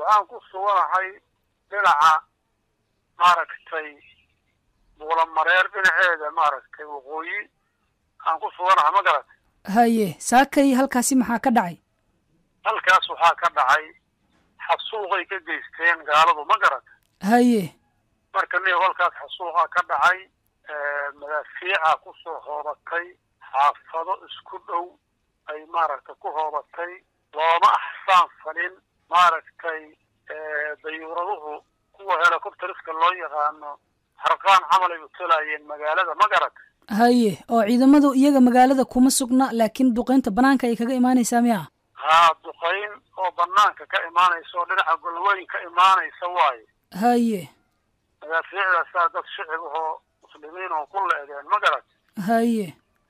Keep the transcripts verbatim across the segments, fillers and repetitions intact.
waxaan ku suganahay dhinaca maaragtay buulamareer dhinaceeda maaragtay waqooyi aan ku suganahay ma garat haye saakay halkaasi maxaa ka dhacay halkaas waxaa ka dhacay xasuuqay ka geysteen gaaladu ma garat haye marka nin halkaas xasuuqa ka dhacay madaafiica ku soo hoobatay xaafado isku dhow ay maaragtay ku hoobatay looma axsaan falin maaragtay dayuuraduhu kuwa helicopteriska loo yaqaano harqaan camal ay u talayeen magaalada ma garat haye oo ciidamadu iyaga magaalada kuma sugna laakiin duqeynta banaanka ay kaga imaanaysaa miya haa duqeyn oo banaanka ka imaanaysa oo dhinaca golweyn ka imaanaysa waaye haye madaafiicdaasaa dad shicib ahoo muslimiin oo ku leedeen ma garat haye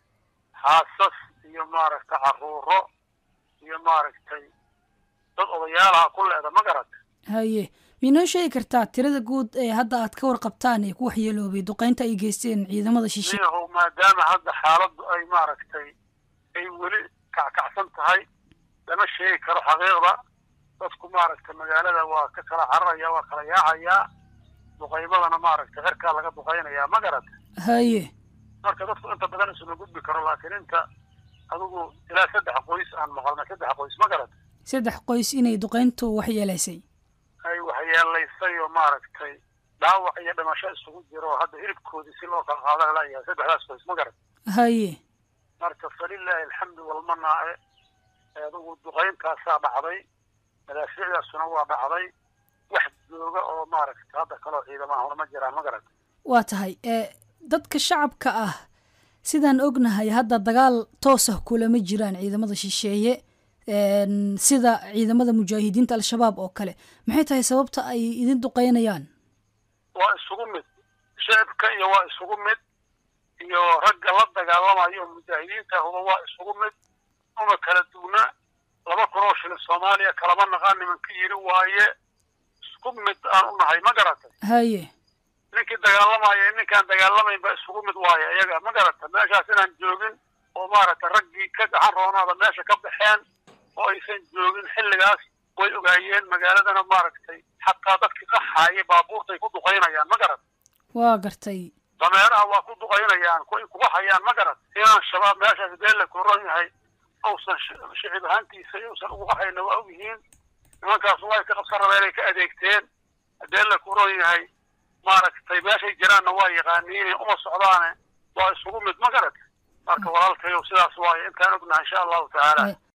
xaasas iyo maaragtay caruuro iyo maaragtay dad odayaalaha ku leeda ma garat haye minoo sheegi kartaa tirada guud ee hadda aad ka warqabtaan ee ku waxyeeloobay duqeynta ay geysteen ciidamada shishe niyahow maadaama hadda xaaladdu ay maaragtay ay weli kackacsan tahay lama sheegi karo xaqiiqda dadku maaragtay magaalada waa ka kala cararaya waa kala yaacayaa duqeymadana maaragtay xerkaa laga duqeynayaa ma garat haye marka dadku inta badan isuma gudbi karo laakiin inta adigu ilaa saddex qoys aan maqalnay saddex qoys ma garat saddex qoys inay duqeyntu waxyeelaysay ay waxyeelaysay oo maaragtay dhaawac iyo dhimasho isugu jiro oo hadda hilibkoodii si loo kala qaadan layahay saddexdaas qoys ma garat haye marka falilaahi alxamdu walmanaae adigu duqeyntaasaa dhacday madaafiicdaasuna waa dhacday wax jooga oo maaragtay hadda kaloo ciidamaha hor ma jiraan ma garat waa tahay dadka shacabka ah sidaan ognahay hadda dagaal toos ah kulama jiraan ciidamada shisheeye sida ciidamada mujaahidiinta al-shabaab oo kale maxay tahay sababta ay idin duqeynayaan waa isugu mid shicibka iyo waa isugu mid iyo ragga la dagaalamayo mujaahidiinta huba waa isugu mid uma kala duuna laba kun oo shilin soomaaliya kalama naqaan nimanka yiri waaye isku mid aan u nahay ma garatay haye ninkii dagaalamaya ninkaan dagaalamayn ba isugu mid waaye iyaga ma garata meeshaas inaan joogin oo maaragtay raggii ka gacan roonaada meesha ka baxeen oo aysan joogin xilligaas way ogaayeen magaaladana maaragtay xataa dadkii qaxaayay baabuurtay ku duqeynayaan ma garat waa gartay dameeraha waa ku duqeynayaan kuway kuga hayaan ma garat inaan shabaab meeshaas been la koran yahay uusan shicib ahaantiisa uusan ugu qahayna waa ogyihiin nimankaas way ka qabsan rabeen ay ka adeegteen haddee la koran yahay maaragtay meeshay jiraanna waa yaqaaniin uma socdaane waa isugu mid ma garat marka walaalkayow sidaas waaye intaan ognahay insha allahu tacaala